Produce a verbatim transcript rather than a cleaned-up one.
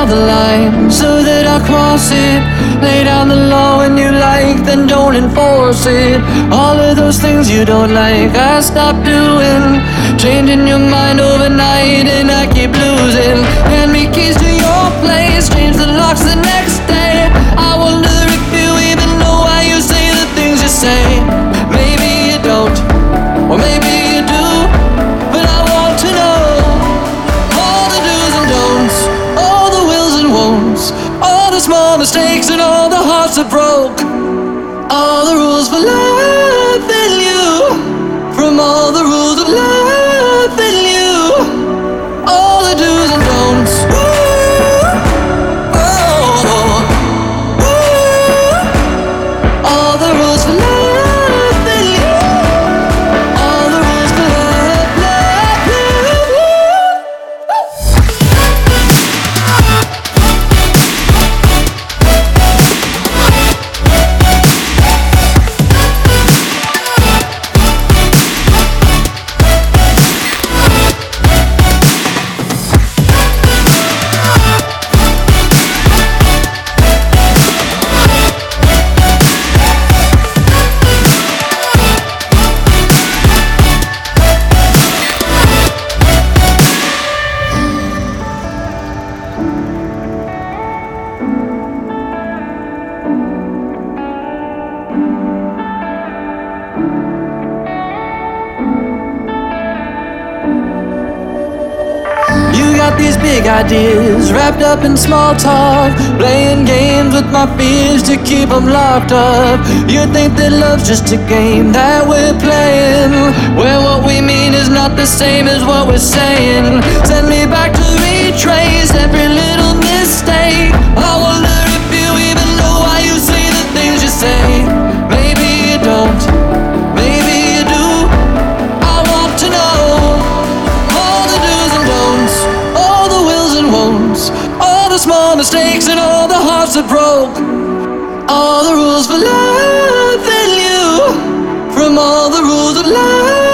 draw the line so that I cross it. Lay down the law when you like, then don't enforce it. All of those things you don't like, I stop doing. Changing your mind overnight and I keep losing. Hand me keys to your place, change the locks the next day. I wonder if you even know why you say the things you say. Maybe you don't, or maybe you do, but I want to know all the do's and don'ts, all the wills and won'ts, all the small mistakes and all the hearts that broke, all the rules for life and you, from all the rules of life and you, all the do's and don'ts. Ooh, oh, ooh, all the rules for life and you, all the rules for life, life, life, these big ideas wrapped up in small talk, playing games with my fears to keep them locked up. You think that love's just a game that we're playing, where what we mean is not the same as what we're saying. Send me back to retrace every little mistake. I wonder if you even know why you say the things you say. Maybe you don't, maybe you do. I want to know all the do's and don'ts, all the wills and won'ts, all the small mistakes and all the hearts that broke, all the rules for life and you, from all the rules of life.